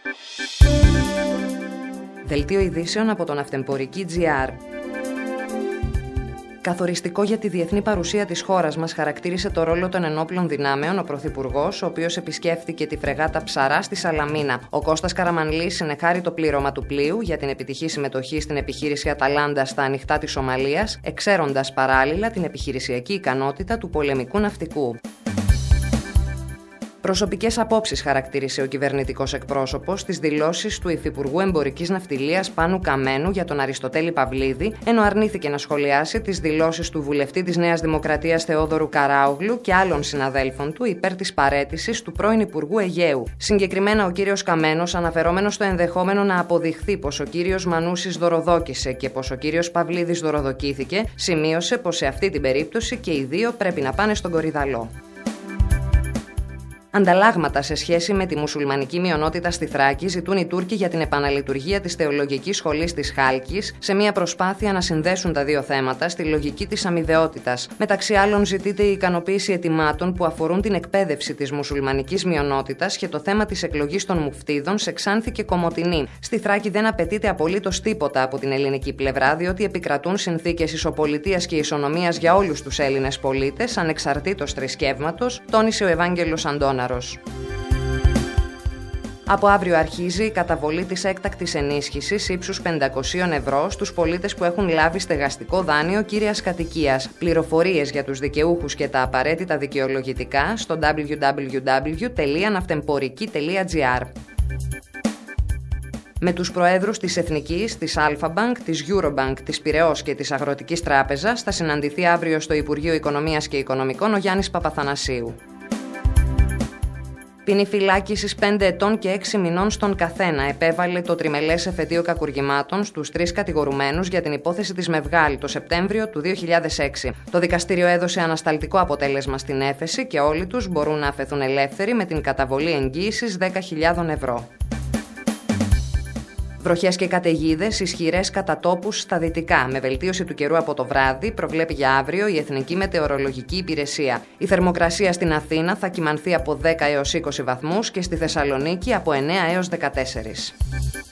Δελτίο ειδήσεων από τον Ναυτεμπορική.gr. Καθοριστικό για τη διεθνή παρουσία της χώρας μας χαρακτήρισε το ρόλο των ενόπλων δυνάμεων ο Πρωθυπουργός, ο οποίος επισκέφθηκε τη φρεγάτα Ψαρά στη Σαλαμίνα. Ο Κώστας Καραμανλής συνεχάρει το πλήρωμα του πλοίου για την επιτυχή συμμετοχή στην επιχείρηση Αταλάντα στα ανοιχτά της Σομαλίας, εξαίροντας παράλληλα την επιχειρησιακή ικανότητα του πολεμικού ναυτικού. Προσωπικές απόψεις χαρακτήρισε ο κυβερνητικός εκπρόσωπος στις δηλώσεις του Υφυπουργού Εμπορικής Ναυτιλίας Πάνου Καμένου για τον Αριστοτέλη Παυλίδη, ενώ αρνήθηκε να σχολιάσει τις δηλώσεις του βουλευτή της Νέας Δημοκρατίας Θεόδωρου Καράογλου και άλλων συναδέλφων του υπέρ της παραίτησης του πρώην Υπουργού Αιγαίου. Συγκεκριμένα, ο κύριος Καμένος, αναφερόμενος στο ενδεχόμενο να αποδειχθεί πως ο κύριος Μανούσης δωροδόκησε και πως ο κύριος Παυλίδης δωροδοκήθηκε, σημείωσε πως σε αυτή την περίπτωση και οι δύο πρέπει να πάνε στον Κορυδαλό. Ανταλλάγματα σε σχέση με τη μουσουλμανική μειονότητα στη Θράκη ζητούν οι Τούρκοι για την επαναλειτουργία της Θεολογικής Σχολής της Χάλκης, σε μια προσπάθεια να συνδέσουν τα δύο θέματα στη λογική της αμοιβαιότητας. Μεταξύ άλλων, ζητείται η ικανοποίηση αιτημάτων που αφορούν την εκπαίδευση της μουσουλμανικής μειονότητας και το θέμα της εκλογής των μουφτίδων σε Ξάνθη και Κομοτηνή. Στη Θράκη δεν απαιτείται απολύτως τίποτα από την ελληνική πλευρά, διότι επικρατούν συνθήκες ισοπολιτείας και ισονομίας για όλους τους Έλληνες πολίτες, ανεξαρτήτως θρησκεύματος, τόνισε ο Ευάγγελος Αντώνας. Από αύριο αρχίζει η καταβολή της έκτακτης ενίσχυσης ύψους 500 ευρώ στους πολίτες που έχουν λάβει στεγαστικό δάνειο κύριας κατοικίας. Πληροφορίες για τους δικαιούχους και τα απαραίτητα δικαιολογητικά στο www.navtemporiki.gr. Με τους προέδρους της Εθνικής, της Αλφα-Bank, της Eurobank, της Πειραιώς και της Αγροτικής Τράπεζας θα συναντηθεί αύριο στο Υπουργείο Οικονομίας και Οικονομικών ο Γιάννης Παπαθανασίου. Ποινή φυλάκισης 5 ετών και 6 μηνών στον καθένα επέβαλε το τριμελές εφετείο κακουργημάτων στους 3 κατηγορουμένους για την υπόθεση της Μευγάλη το Σεπτέμβριο του 2006. Το δικαστήριο έδωσε ανασταλτικό αποτέλεσμα στην έφεση και όλοι τους μπορούν να αφαιθούν ελεύθεροι με την καταβολή εγγύησης 10.000 ευρώ. Βροχές και καταιγίδες ισχυρές κατά τόπους στα δυτικά. Με βελτίωση του καιρού από το βράδυ, προβλέπει για αύριο η Εθνική Μετεωρολογική Υπηρεσία. Η θερμοκρασία στην Αθήνα θα κυμανθεί από 10 έως 20 βαθμούς και στη Θεσσαλονίκη από 9 έως 14.